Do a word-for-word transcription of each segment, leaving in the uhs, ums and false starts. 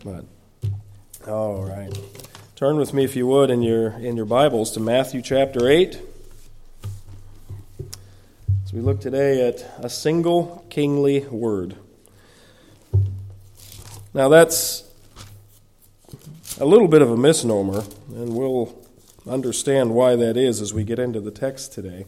But all right. Turn with me, if you would, in your in your Bibles to Matthew chapter eight. As we look today at a single kingly word. Now that's a little bit of a misnomer, and we'll understand why that is as we get into the text today.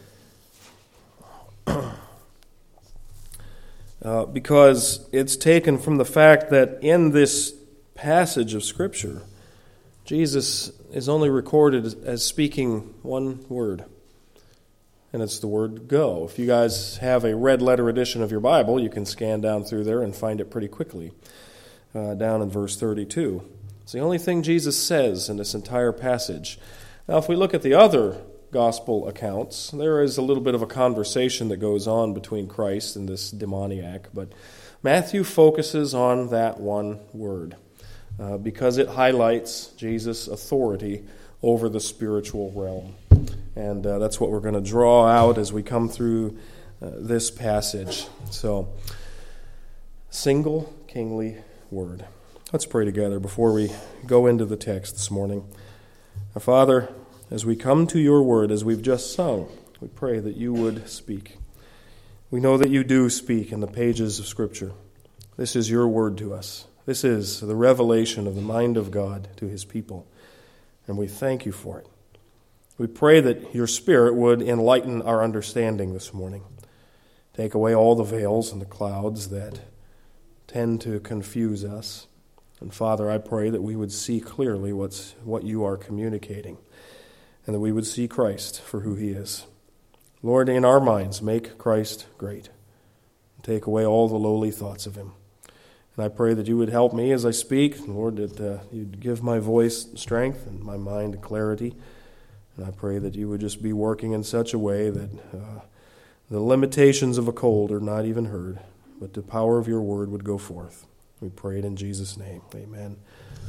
Uh, because it's taken from the fact that in this passage of Scripture, Jesus is only recorded as speaking one word, and it's the word go. If you guys have a red letter edition of your Bible, you can scan down through there and find it pretty quickly, uh, down in verse thirty-two. It's the only thing Jesus says in this entire passage. Now, if we look at the other gospel accounts, there is a little bit of a conversation that goes on between Christ and this demoniac, but Matthew focuses on that one word uh, because it highlights Jesus' authority over the spiritual realm. And uh, that's what we're going to draw out as we come through uh, this passage. So, single kingly word. Let's pray together before we go into the text this morning. Our Father, as we come to your word, as we've just sung, we pray that you would speak. We know that you do speak in the pages of Scripture. This is your word to us. This is the revelation of the mind of God to his people, and we thank you for it. We pray that your Spirit would enlighten our understanding this morning. Take away all the veils and the clouds that tend to confuse us. And Father, I pray that we would see clearly what's what you are communicating, and that we would see Christ for who he is. Lord, in our minds, make Christ great. Take away all the lowly thoughts of him. And I pray that you would help me as I speak. Lord, that uh, you'd give my voice strength and my mind clarity. And I pray that you would just be working in such a way that uh, the limitations of a cold are not even heard, but the power of your word would go forth. We pray it in Jesus' name. Amen.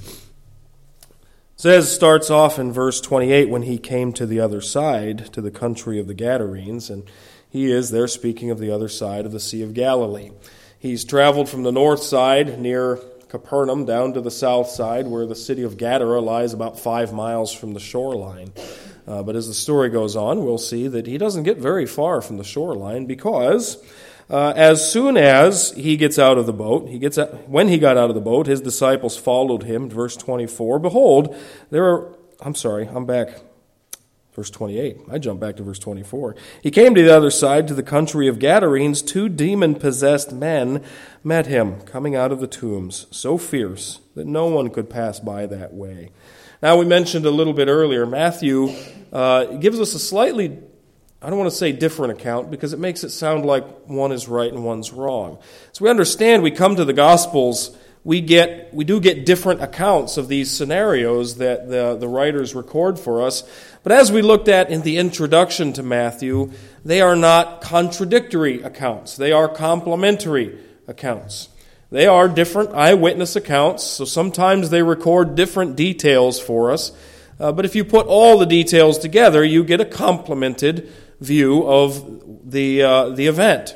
It says, starts off in verse twenty-eight, when he came to the other side, to the country of the Gadarenes, and he is there speaking of the other side of the Sea of Galilee. He's traveled from the north side near Capernaum down to the south side, where the city of Gadara lies about five miles from the shoreline. Uh, but as the story goes on, we'll see that he doesn't get very far from the shoreline, because Uh, as soon as he gets out of the boat, he gets out, when he got out of the boat, his disciples followed him. Verse twenty-four, behold, there are, I'm sorry, I'm back, verse twenty-eight. I jumped back to verse twenty-four. He came to the other side, to the country of Gadarenes. Two demon-possessed men met him, coming out of the tombs, so fierce that no one could pass by that way. Now, we mentioned a little bit earlier, Matthew uh, gives us a slightly I don't want to say different account, because it makes it sound like one is right and one's wrong. So we understand, we come to the Gospels, we get we do get different accounts of these scenarios that the, the writers record for us. But as we looked at in the introduction to Matthew, they are not contradictory accounts. They are complementary accounts. They are different eyewitness accounts, so sometimes they record different details for us. Uh, but if you put all the details together, you get a complemented view of the uh, the event.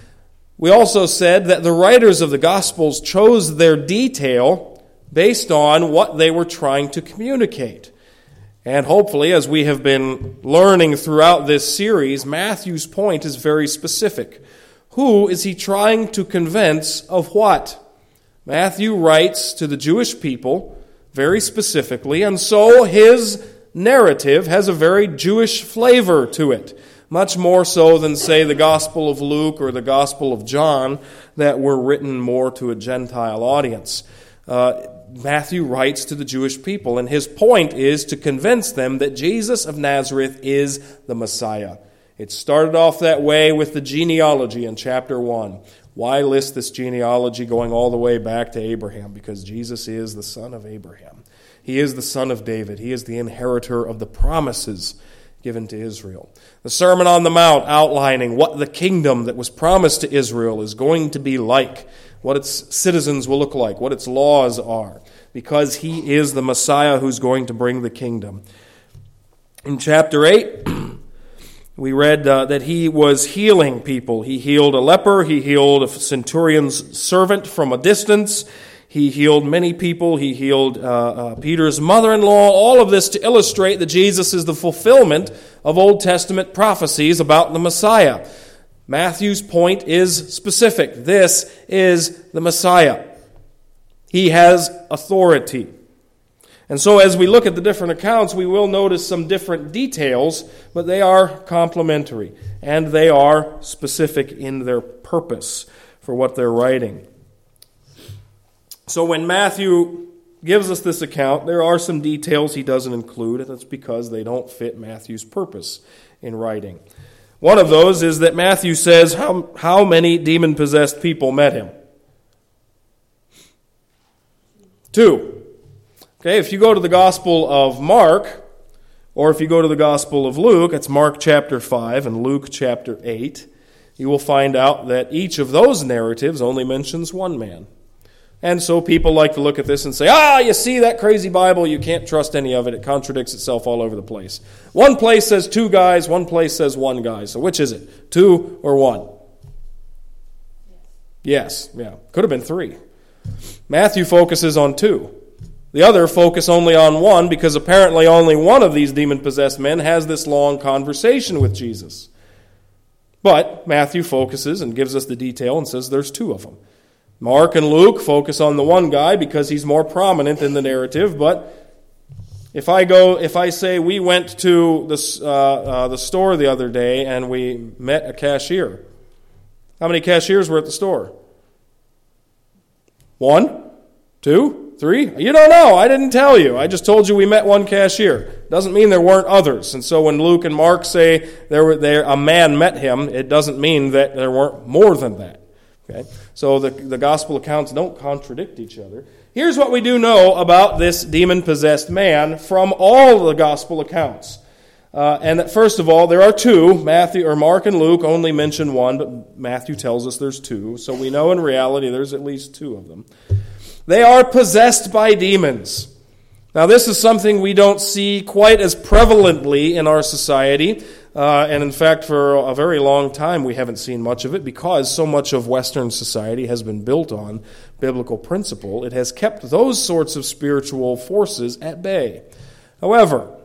We also said that the writers of the Gospels chose their detail based on what they were trying to communicate. And hopefully, as we have been learning throughout this series, Matthew's point is very specific. Who is he trying to convince of what? Matthew writes to the Jewish people very specifically, and so his narrative has a very Jewish flavor to it, much more so than, say, the Gospel of Luke or the Gospel of John that were written more to a Gentile audience. Uh, Matthew writes to the Jewish people, and his point is to convince them that Jesus of Nazareth is the Messiah. It started off that way with the genealogy in chapter one. Why list this genealogy going all the way back to Abraham? Because Jesus is the son of Abraham. He is the son of David. He is the inheritor of the promises given to Israel. The Sermon on the Mount outlining what the kingdom that was promised to Israel is going to be like, what its citizens will look like, what its laws are, because he is the Messiah who's going to bring the kingdom. In chapter eight, we read uh, that he was healing people. He healed a leper. He healed a centurion's servant from a distance. He healed many people. He healed uh, uh, Peter's mother-in-law. All of this to illustrate that Jesus is the fulfillment of Old Testament prophecies about the Messiah. Matthew's point is specific. This is the Messiah. He has authority. And so as we look at the different accounts, we will notice some different details, but they are complementary, and they are specific in their purpose for what they're writing. So when Matthew gives us this account, there are some details he doesn't include, and that's because they don't fit Matthew's purpose in writing. One of those is that Matthew says how, how many demon-possessed people met him. Two. Okay, if you go to the Gospel of Mark, or if you go to the Gospel of Luke, it's Mark chapter five and Luke chapter eight, you will find out that each of those narratives only mentions one man. And so people like to look at this and say, ah, you see that crazy Bible, you can't trust any of it. It contradicts itself all over the place. One place says two guys, one place says one guy. So which is it? Two or one? Yes, yeah. Could have been three. Matthew focuses on two. The other focus only on one, because apparently only one of these demon-possessed men has this long conversation with Jesus. But Matthew focuses and gives us the detail and says there's two of them. Mark and Luke focus on the one guy because he's more prominent in the narrative. But if I go, if I say we went to the uh, uh, the store the other day and we met a cashier, how many cashiers were at the store? One, two. Three? You don't know. I didn't tell you. I just told you we met one cashier. Doesn't mean there weren't others. And so when Luke and Mark say there were there a man met him, it doesn't mean that there weren't more than that. Okay? So the, the gospel accounts don't contradict each other. Here's what we do know about this demon-possessed man from all the gospel accounts. Uh, and that first of all, there are two. Matthew or Mark and Luke only mention one, but Matthew tells us there's two. So we know in reality there's at least two of them. They are possessed by demons. Now, this is something we don't see quite as prevalently in our society. Uh, and in fact, for a very long time, we haven't seen much of it because so much of Western society has been built on biblical principle. It has kept those sorts of spiritual forces at bay. However,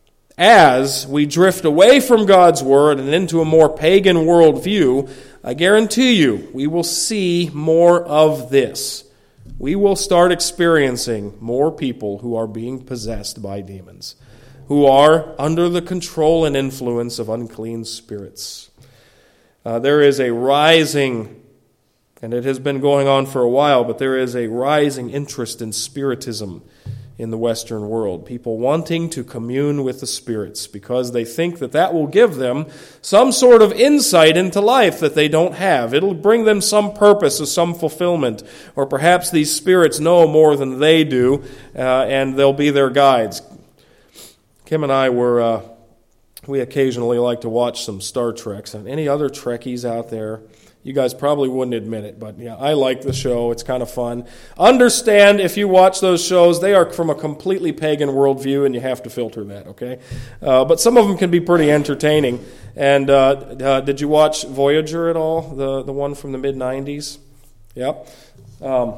as we drift away from God's Word and into a more pagan worldview, I guarantee you we will see more of this. We will start experiencing more people who are being possessed by demons, who are under the control and influence of unclean spirits. Uh, there is a rising, and it has been going on for a while, but there is a rising interest in spiritism in the Western world. People wanting to commune with the spirits because they think that that will give them some sort of insight into life that they don't have. It'll bring them some purpose or some fulfillment. Or perhaps these spirits know more than they do, uh, and they'll be their guides. Kim and I were, uh, we occasionally like to watch some Star Treks. And any other Trekkies out there? You guys probably wouldn't admit it, but yeah, I like the show. It's kind of fun. Understand, if you watch those shows, they are from a completely pagan worldview, and you have to filter that, okay? Uh, but some of them can be pretty entertaining. And uh, uh, did you watch Voyager at all, the, the one from the mid nineties? Yep. Um,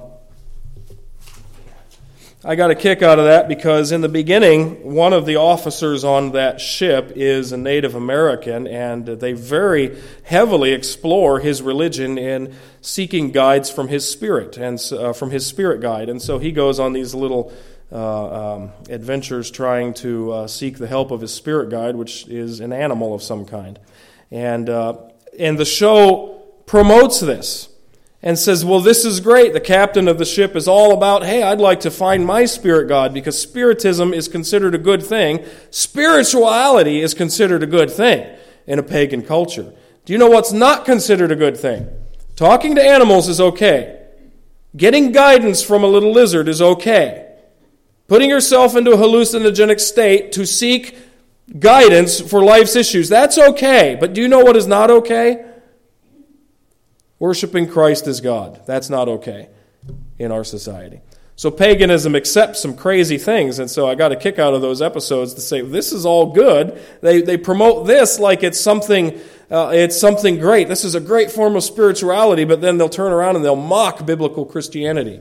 I got a kick out of that because in the beginning, one of the officers on that ship is a Native American, and they very heavily explore his religion in seeking guides from his spirit and uh, from his spirit guide. And so he goes on these little uh, um, adventures trying to uh, seek the help of his spirit guide, which is an animal of some kind. And uh, and the show promotes this. And says, well, this is great. The captain of the ship is all about, hey, I'd like to find my spirit god because spiritism is considered a good thing. Spirituality is considered a good thing in a pagan culture. Do you know what's not considered a good thing? Talking to animals is okay. Getting guidance from a little lizard is okay. Putting yourself into a hallucinogenic state to seek guidance for life's issues, that's okay. But do you know what is not okay? Worshiping Christ as God. That's not okay in our society. So paganism accepts some crazy things, and so I got a kick out of those episodes to say, this is all good. They they promote this like it's something uh, it's something great. This is a great form of spirituality, but then they'll turn around and they'll mock biblical Christianity.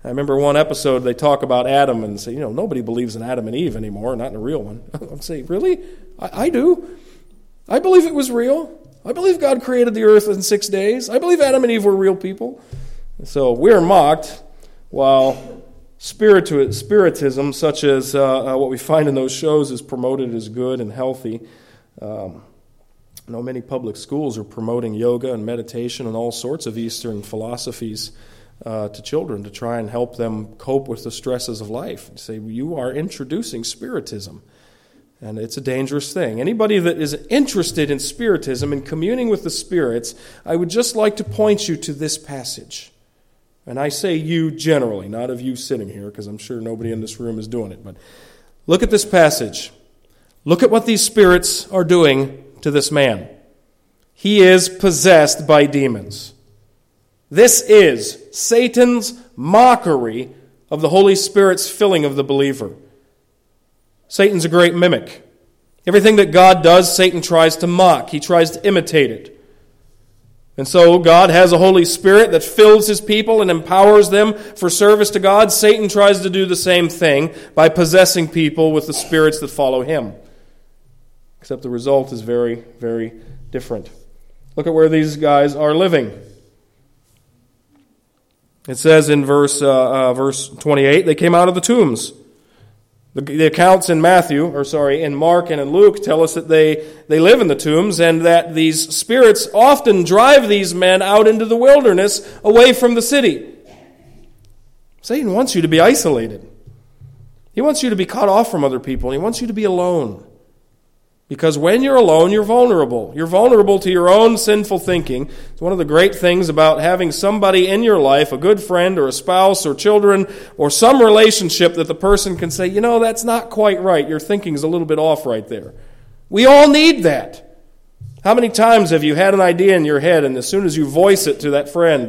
I remember one episode they talk about Adam and say, you know, nobody believes in Adam and Eve anymore, not in a real one. I'm saying, really? I, I do. I believe it was real. I believe God created the earth in six days. I believe Adam and Eve were real people. So we're mocked while spiritu- spiritism, such as uh, uh, what we find in those shows, is promoted as good and healthy. Um, I know many public schools are promoting yoga and meditation and all sorts of Eastern philosophies Uh, to children to try and help them cope with the stresses of life. You say, you are introducing spiritism, and it's a dangerous thing. Anybody that is interested in spiritism and communing with the spirits, I would just like to point you to this passage. And I say you generally, not of you sitting here, because I'm sure nobody in this room is doing it. But look at this passage. Look at what these spirits are doing to this man. He is possessed by demons. This is Satan's mockery of the Holy Spirit's filling of the believer. Satan's a great mimic. Everything that God does, Satan tries to mock. He tries to imitate it. And so God has a Holy Spirit that fills His people and empowers them for service to God. Satan tries to do the same thing by possessing people with the spirits that follow him. Except the result is very, very different. Look at where these guys are living. It says in verse uh, uh, verse twenty-eight, they came out of the tombs. The, the accounts in Matthew, or sorry, in Mark and in Luke tell us that they, they live in the tombs and that these spirits often drive these men out into the wilderness away from the city. Satan wants you to be isolated. He wants you to be cut off from other people. He wants you to be alone. Because when you're alone, you're vulnerable. You're vulnerable to your own sinful thinking. It's one of the great things about having somebody in your life, a good friend or a spouse or children, or some relationship that the person can say, you know, that's not quite right. Your thinking's a little bit off right there. We all need that. How many times have you had an idea in your head, and as soon as you voice it to that friend,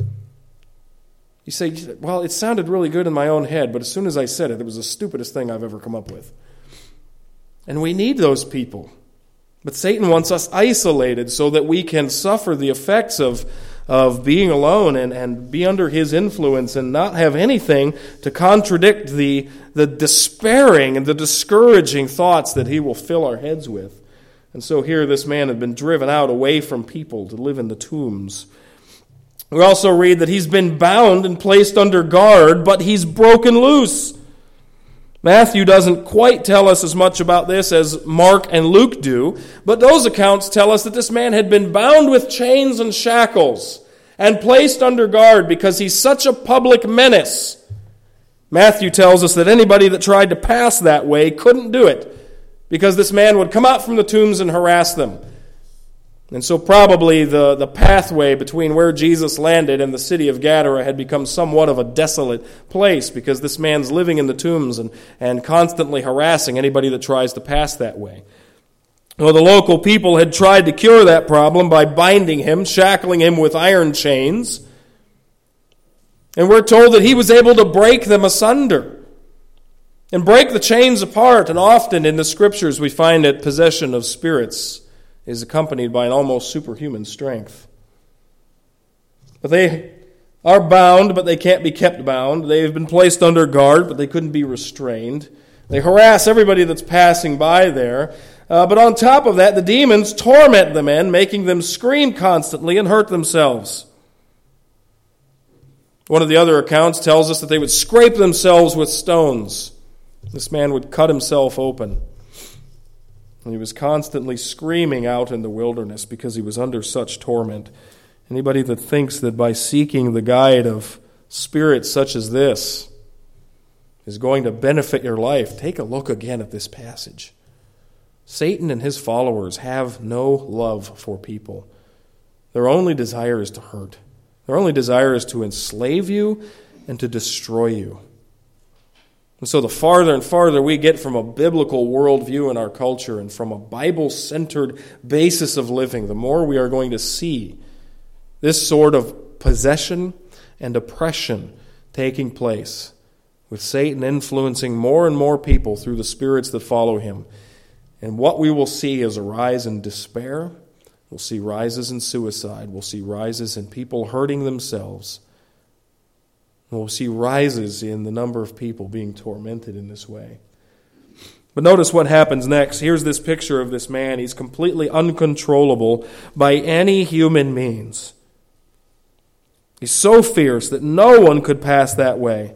you say, well, it sounded really good in my own head, but as soon as I said it, it was the stupidest thing I've ever come up with. And we need those people. But Satan wants us isolated so that we can suffer the effects of, of being alone and, and be under his influence and not have anything to contradict the, the despairing and the discouraging thoughts that he will fill our heads with. And so here this man had been driven out away from people to live in the tombs. We also read that he's been bound and placed under guard, but he's broken loose. Matthew doesn't quite tell us as much about this as Mark and Luke do, but those accounts tell us that this man had been bound with chains and shackles and placed under guard because he's such a public menace. Matthew tells us that anybody that tried to pass that way couldn't do it because this man would come out from the tombs and harass them. And so probably the, the pathway between where Jesus landed and the city of Gadara had become somewhat of a desolate place because this man's living in the tombs and, and constantly harassing anybody that tries to pass that way. Well, the local people had tried to cure that problem by binding him, shackling him with iron chains. And we're told that he was able to break them asunder and break the chains apart. And often in the Scriptures we find that possession of spirits is accompanied by an almost superhuman strength. But they are bound, but they can't be kept bound. They've been placed under guard, but they couldn't be restrained. They harass everybody that's passing by there. Uh, but on top of that, the demons torment the men, making them scream constantly and hurt themselves. One of the other accounts tells us that they would scrape themselves with stones. This man would cut himself open. And he was constantly screaming out in the wilderness because he was under such torment. Anybody that thinks that by seeking the guide of spirits such as this is going to benefit your life, take a look again at this passage. Satan and his followers have no love for people. Their only desire is to hurt. Their only desire is to enslave you and to destroy you. And so the farther and farther we get from a biblical worldview in our culture and from a Bible-centered basis of living, the more we are going to see this sort of possession and oppression taking place, with Satan influencing more and more people through the spirits that follow him. And what we will see is a rise in despair. We'll see rises in suicide. We'll see rises in people hurting themselves. And we'll see rises in the number of people being tormented in this way. But notice what happens next. Here's this picture of this man. He's completely uncontrollable by any human means. He's so fierce that no one could pass that way.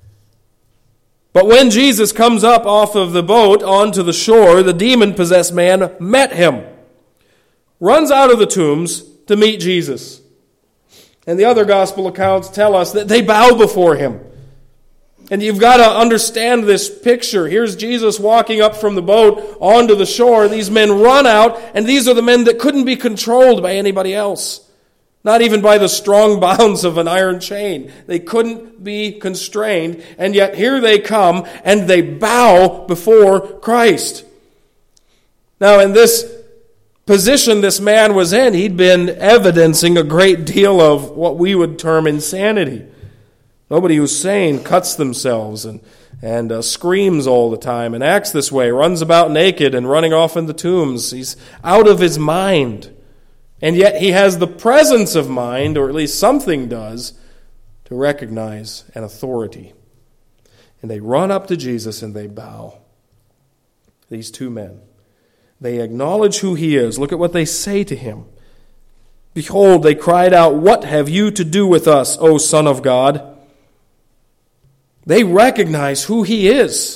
But when Jesus comes up off of the boat onto the shore, the demon-possessed man met him, runs out of the tombs to meet Jesus. And the other gospel accounts tell us that they bow before him. And you've got to understand this picture. Here's Jesus walking up from the boat onto the shore. These men run out, and these are the men that couldn't be controlled by anybody else. Not even by the strong bounds of an iron chain. They couldn't be constrained, and yet here they come, and they bow before Christ. Now, in this position this man was in, he'd been evidencing a great deal of what we would term insanity. Nobody who's sane cuts themselves and, and uh, screams all the time and acts this way, runs about naked and running off in the tombs. He's out of his mind. And yet he has the presence of mind, or at least something does, to recognize an authority. And they run up to Jesus and they bow. These two men. They acknowledge who he is. Look at what they say to him. Behold, they cried out, "What have you to do with us, O Son of God?" They recognize who he is.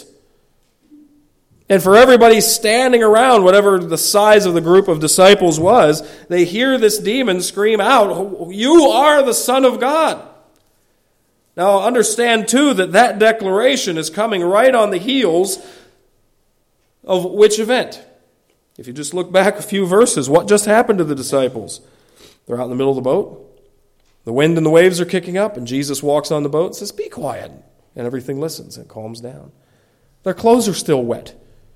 And for everybody standing around, whatever the size of the group of disciples was, they hear this demon scream out, "You are the Son of God." Now understand too that that declaration is coming right on the heels of which event? If you just look back a few verses, what just happened to the disciples? They're out in the middle of the boat. The wind and the waves are kicking up, and Jesus walks on the boat and says, "Be quiet." And everything listens and calms down. Their clothes are still wet.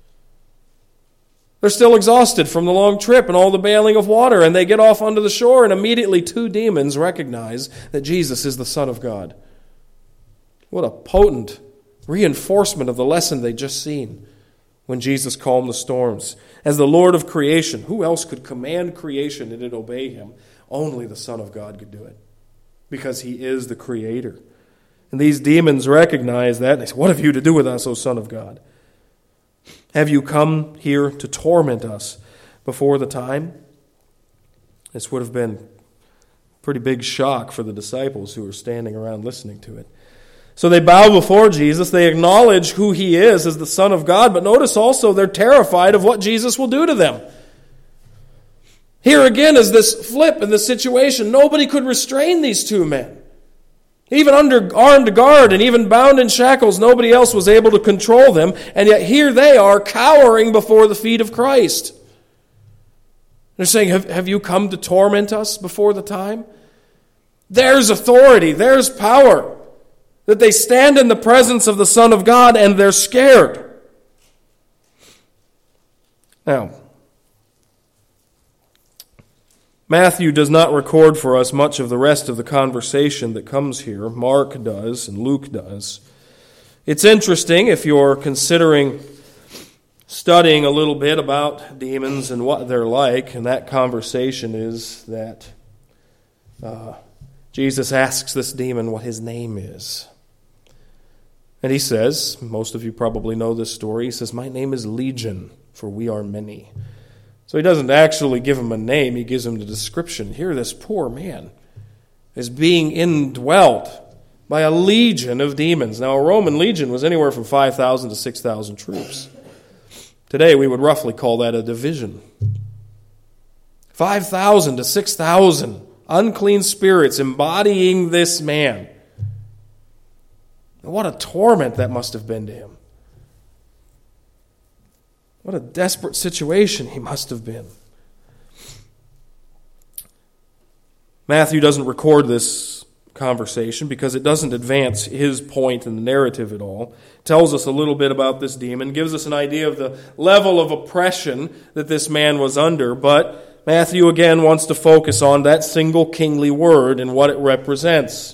They're still exhausted from the long trip and all the bailing of water, and they get off onto the shore, and immediately two demons recognize that Jesus is the Son of God. What a potent reinforcement of the lesson they'd just seen when Jesus calmed the storms. As the Lord of creation, who else could command creation and it obey him? Only the Son of God could do it, because he is the Creator. And these demons recognize that, and they say, "What have you to do with us, O Son of God? Have you come here to torment us before the time?" This would have been a pretty big shock for the disciples who were standing around listening to it. So they bow before Jesus. They acknowledge who he is as the Son of God, but notice also they're terrified of what Jesus will do to them. Here again is this flip in the situation. Nobody could restrain these two men. Even under armed guard and even bound in shackles, nobody else was able to control them. And yet here they are cowering before the feet of Christ. They're saying, have, have you come to torment us before the time? There's authority, there's power. That they stand in the presence of the Son of God and they're scared. Now, Matthew does not record for us much of the rest of the conversation that comes here. Mark does, and Luke does. It's interesting if you're considering studying a little bit about demons and what they're like, and that conversation is that uh, Jesus asks this demon what his name is. And he says, most of you probably know this story, he says, "My name is Legion, for we are many." So he doesn't actually give him a name, he gives him the description. Here this poor man is being indwelt by a legion of demons. Now a Roman legion was anywhere from five thousand to six thousand troops. Today we would roughly call that a division. five thousand to six thousand unclean spirits embodying this man. What a torment that must have been to him. What a desperate situation he must have been. Matthew doesn't record this conversation because it doesn't advance his point in the narrative at all. It tells us a little bit about this demon, gives us an idea of the level of oppression that this man was under, but Matthew again wants to focus on that single kingly word and what it represents.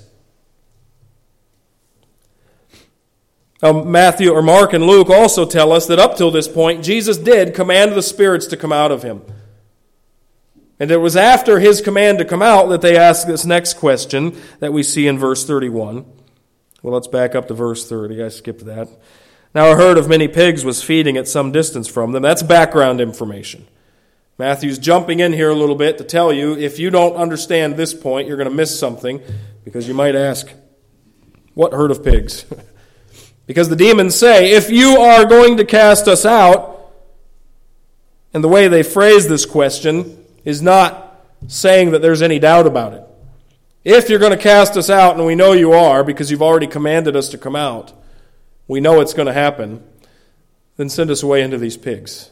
Now, Matthew or Mark and Luke also tell us that up till this point, Jesus did command the spirits to come out of him. And it was after his command to come out that they asked this next question that we see in verse thirty-one. Well, let's back up to verse thirty. I skipped that. Now a herd of many pigs was feeding at some distance from them. That's background information. Matthew's jumping in here a little bit to tell you, if you don't understand this point, you're going to miss something, because you might ask, what herd of pigs? Because the demons say, if you are going to cast us out, and the way they phrase this question is not saying that there's any doubt about it. If you're going to cast us out, and we know you are, because you've already commanded us to come out, we know it's going to happen, then send us away into these pigs.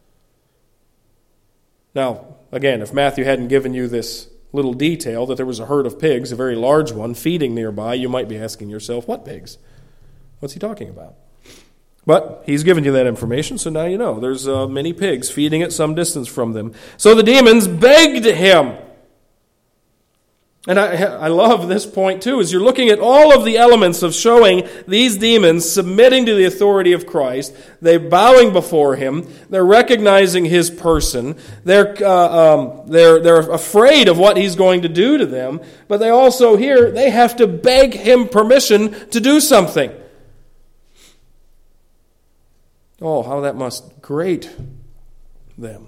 Now, again, if Matthew hadn't given you this little detail that there was a herd of pigs, a very large one, feeding nearby, you might be asking yourself, what pigs? What's he talking about? But he's given you that information, so now you know. There's uh, many pigs feeding at some distance from them. So the demons begged him. And I, I love this point too, is you're looking at all of the elements of showing these demons submitting to the authority of Christ. They're bowing before him. They're recognizing his person. They're, uh, um, they're, they're afraid of what he's going to do to them. But they also here, they have to beg him permission to do something. Oh, how that must grate them,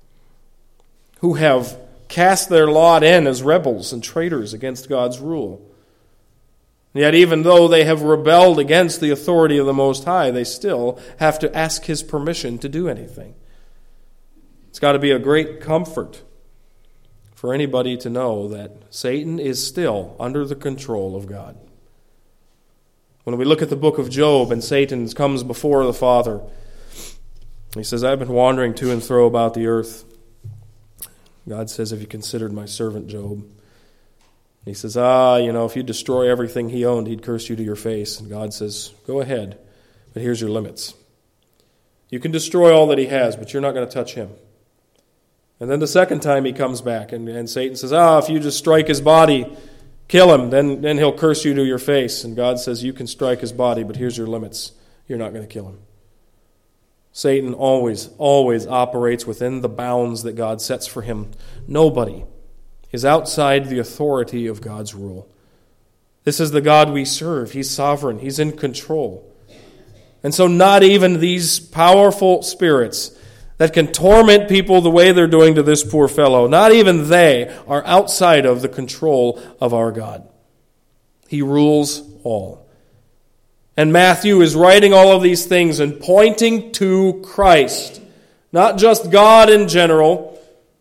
who have cast their lot in as rebels and traitors against God's rule. Yet even though they have rebelled against the authority of the Most High, they still have to ask his permission to do anything. It's got to be a great comfort for anybody to know that Satan is still under the control of God. When we look at the book of Job and Satan comes before the Father, he says, I've been wandering to and fro about the earth. God says, have you considered my servant Job? He says, ah, you know, if you destroy everything he owned, he'd curse you to your face. And God says, go ahead, but here's your limits. You can destroy all that he has, but you're not going to touch him. And then the second time he comes back, and, and Satan says, ah, if you just strike his body, kill him, then, then he'll curse you to your face. And God says, you can strike his body, but here's your limits. You're not going to kill him. Satan always, always operates within the bounds that God sets for him. Nobody is outside the authority of God's rule. This is the God we serve. He's sovereign. He's in control. And so not even these powerful spirits that can torment people the way they're doing to this poor fellow, not even they are outside of the control of our God. He rules all. And Matthew is writing all of these things and pointing to Christ. Not just God in general,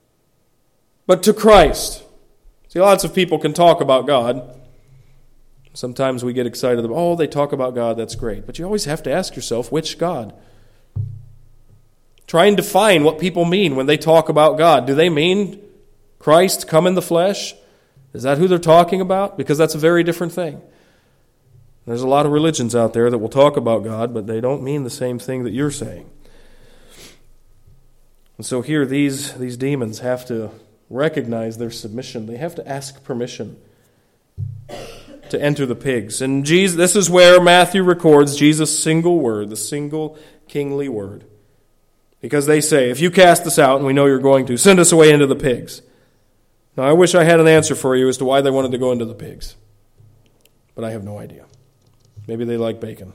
but to Christ. See, lots of people can talk about God. Sometimes we get excited about, oh, they talk about God, that's great. But you always have to ask yourself, which God? Try and define what people mean when they talk about God. Do they mean Christ come in the flesh? Is that who they're talking about? Because that's a very different thing. There's a lot of religions out there that will talk about God, but they don't mean the same thing that you're saying. And so here these, these demons have to recognize their submission. They have to ask permission to enter the pigs. And Jesus, this is where Matthew records Jesus' single word, the single kingly word. Because they say, if you cast us out, and we know you're going to, send us away into the pigs. Now I wish I had an answer for you as to why they wanted to go into the pigs. But I have no idea. Maybe they like bacon.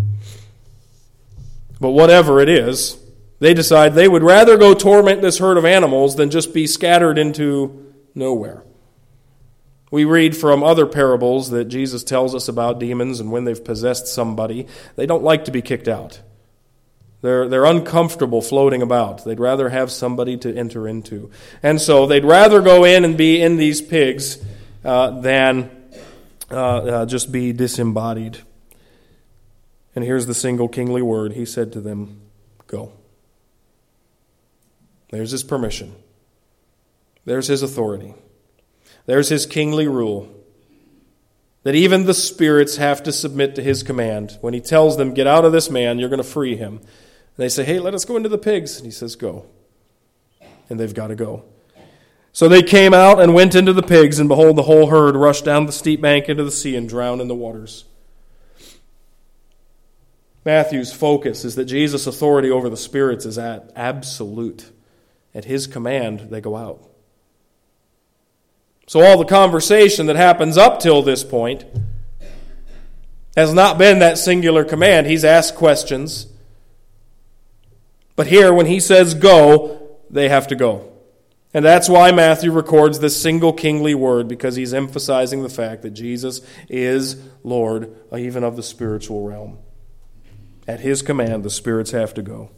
But whatever it is, they decide they would rather go torment this herd of animals than just be scattered into nowhere. We read from other parables that Jesus tells us about demons, and when they've possessed somebody, they don't like to be kicked out. They're, they're uncomfortable floating about. They'd rather have somebody to enter into. And so they'd rather go in and be in these pigs uh, than uh, uh, just be disembodied. And here's the single kingly word. He said to them, go. There's his permission. There's his authority. There's his kingly rule. That even the spirits have to submit to his command. When he tells them, get out of this man, you're going to free him. And they say, hey, let us go into the pigs. And he says, go. And they've got to go. So they came out and went into the pigs, and behold, the whole herd rushed down the steep bank into the sea and drowned in the waters. Matthew's focus is that Jesus' authority over the spirits is at absolute. At his command, they go out. So all the conversation that happens up till this point has not been that singular command. He's asked questions. But here, when he says go, they have to go. And that's why Matthew records this single kingly word, because he's emphasizing the fact that Jesus is Lord, even of the spiritual realm. At his command, the spirits have to go.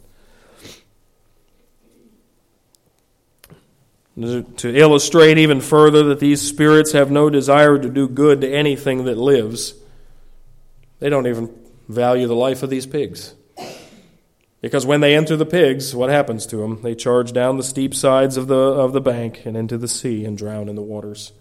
To illustrate even further that these spirits have no desire to do good to anything that lives, they don't even value the life of these pigs. Because when they enter the pigs, what happens to them? They charge down the steep sides of the of the bank and into the sea and drown in the waters.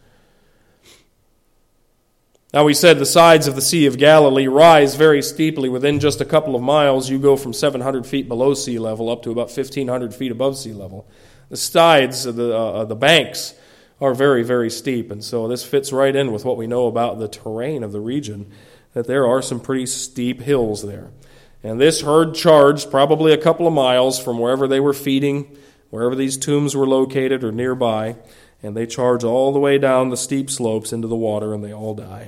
Now, we said the sides of the Sea of Galilee rise very steeply. Within just a couple of miles, you go from seven hundred feet below sea level up to about fifteen hundred feet above sea level. The sides of the, uh, the banks are very, very steep, and so this fits right in with what we know about the terrain of the region, that there are some pretty steep hills there. And this herd charged probably a couple of miles from wherever they were feeding, wherever these tombs were located or nearby, and they charge all the way down the steep slopes into the water, and they all die.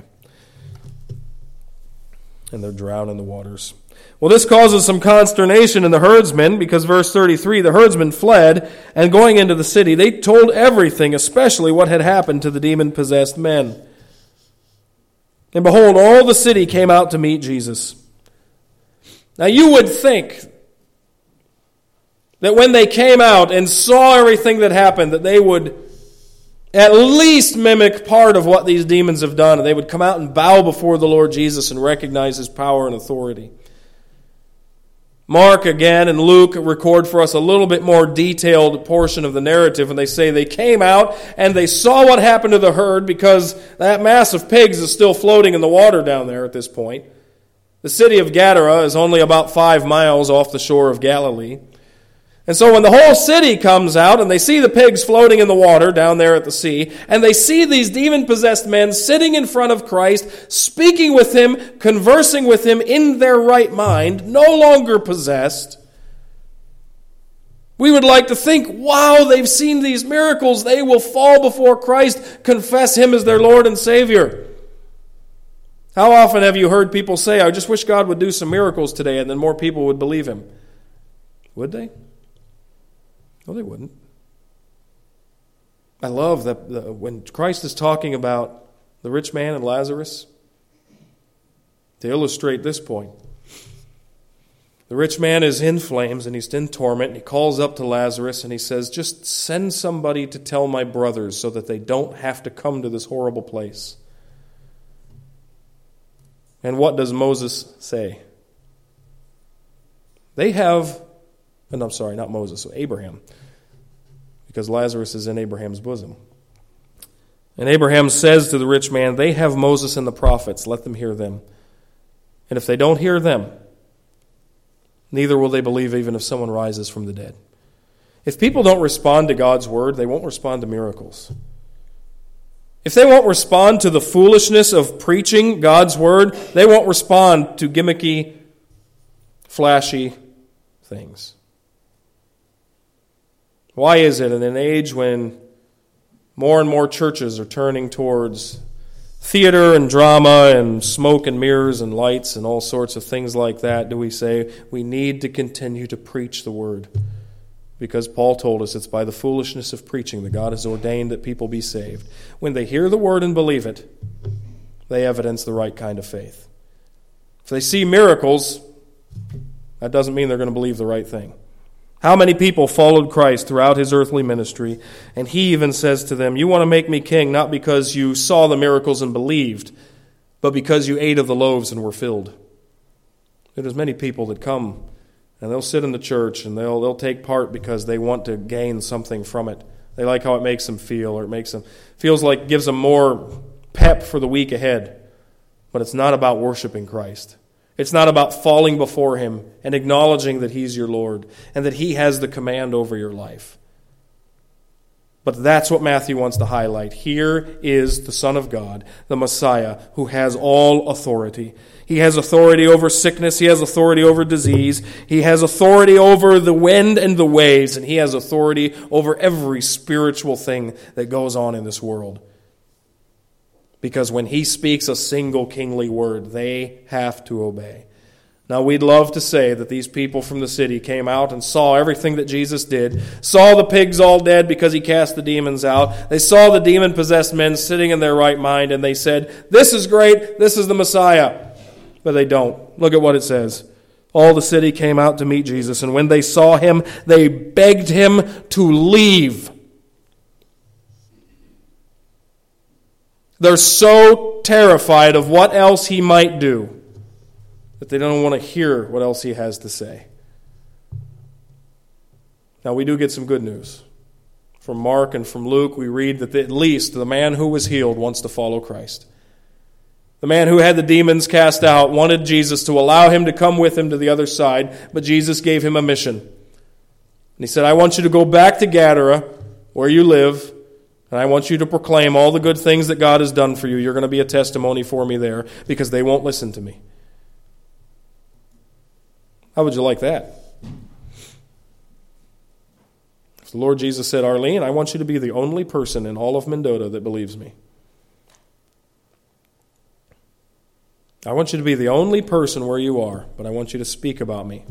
And they're drowned in the waters. Well, this causes some consternation in the herdsmen, because verse thirty-three, the herdsmen fled, and going into the city, they told everything, especially what had happened to the demon-possessed men. And behold, all the city came out to meet Jesus. Now, you would think that when they came out and saw everything that happened, that they would at least mimic part of what these demons have done. They would come out and bow before the Lord Jesus and recognize his power and authority. Mark, again, and Luke record for us a little bit more detailed portion of the narrative, and they say they came out and they saw what happened to the herd, because that mass of pigs is still floating in the water down there at this point. The city of Gadara is only about five miles off the shore of Galilee. And so when the whole city comes out and they see the pigs floating in the water down there at the sea, and they see these demon-possessed men sitting in front of Christ, speaking with him, conversing with him in their right mind, no longer possessed, we would like to think, wow, they've seen these miracles. They will fall before Christ, confess him as their Lord and Savior. How often have you heard people say, I just wish God would do some miracles today, and then more people would believe him? Would they? No, they wouldn't. I love that the, when Christ is talking about the rich man and Lazarus, to illustrate this point. The rich man is in flames and he's in torment, and he calls up to Lazarus and he says, just send somebody to tell my brothers so that they don't have to come to this horrible place. And what does Moses say? They have, and I'm sorry, not Moses, Abraham, because Lazarus is in Abraham's bosom. And Abraham says to the rich man, they have Moses and the prophets, let them hear them. And if they don't hear them, neither will they believe even if someone rises from the dead. If people don't respond to God's word, they won't respond to miracles. If they won't respond to the foolishness of preaching God's word, they won't respond to gimmicky, flashy things. Why is it in an age when more and more churches are turning towards theater and drama and smoke and mirrors and lights and all sorts of things like that, do we say we need to continue to preach the word? Because Paul told us it's by the foolishness of preaching that God has ordained that people be saved. When they hear the word and believe it, they evidence the right kind of faith. If they see miracles, that doesn't mean they're going to believe the right thing. How many people followed Christ throughout his earthly ministry, and he even says to them, you want to make me king not because you saw the miracles and believed, but because you ate of the loaves and were filled. There's many people that come and they'll sit in the church and they'll they'll take part because they want to gain something from it. They like how it makes them feel, or it makes them feels like gives them more pep for the week ahead. But it's not about worshiping Christ. It's not about falling before him and acknowledging that he's your Lord and that he has the command over your life. But that's what Matthew wants to highlight. Here is the Son of God, the Messiah, who has all authority. He has authority over sickness. He has authority over disease. He has authority over the wind and the waves. And he has authority over every spiritual thing that goes on in this world. Because when he speaks a single kingly word, they have to obey. Now, we'd love to say that these people from the city came out and saw everything that Jesus did, saw the pigs all dead because he cast the demons out. They saw the demon-possessed men sitting in their right mind, and they said, "This is great, this is the Messiah." But they don't. Look at what it says. All the city came out to meet Jesus, and when they saw him, they begged him to leave. They're so terrified of what else he might do that they don't want to hear what else he has to say. Now, we do get some good news. From Mark and from Luke, we read that at least the man who was healed wants to follow Christ. The man who had the demons cast out wanted Jesus to allow him to come with him to the other side, but Jesus gave him a mission. And he said, "I want you to go back to Gadara, where you live, and I want you to proclaim all the good things that God has done for you. You're going to be a testimony for me there, because they won't listen to me." How would you like that? If the Lord Jesus said, "Arlene, I want you to be the only person in all of Mendota that believes me. I want you to be the only person where you are, but I want you to speak about me."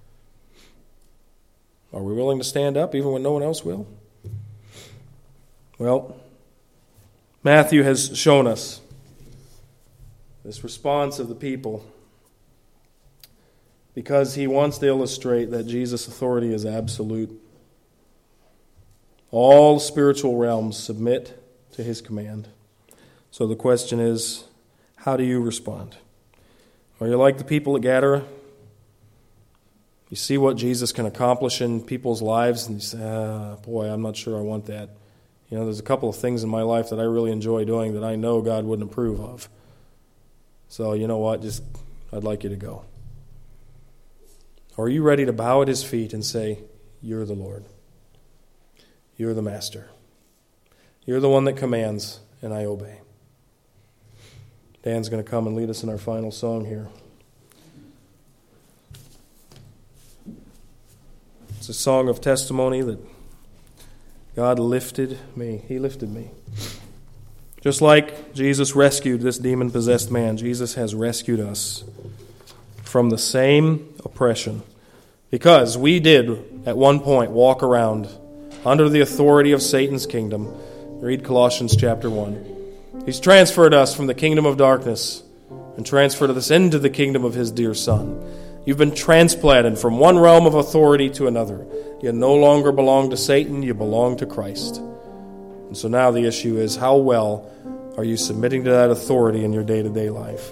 Are we willing to stand up even when no one else will? Well, Matthew has shown us this response of the people because he wants to illustrate that Jesus' authority is absolute. All spiritual realms submit to his command. So the question is, how do you respond? Are you like the people at Gadara? You see what Jesus can accomplish in people's lives, and you say, ah, boy, I'm not sure I want that. You know, there's a couple of things in my life that I really enjoy doing that I know God wouldn't approve of. So, you know what, just, I'd like you to go. Or are you ready to bow at his feet and say, "You're the Lord. You're the Master. You're the one that commands, and I obey." Dan's going to come and lead us in our final song here. It's a song of testimony that God lifted me. He lifted me. Just like Jesus rescued this demon-possessed man, Jesus has rescued us from the same oppression. Because we did, at one point, walk around under the authority of Satan's kingdom. Read Colossians chapter one. He's transferred us from the kingdom of darkness and transferred us into the kingdom of his dear Son. You've been transplanted from one realm of authority to another. You no longer belong to Satan, you belong to Christ. And so now the issue is, how well are you submitting to that authority in your day-to-day life?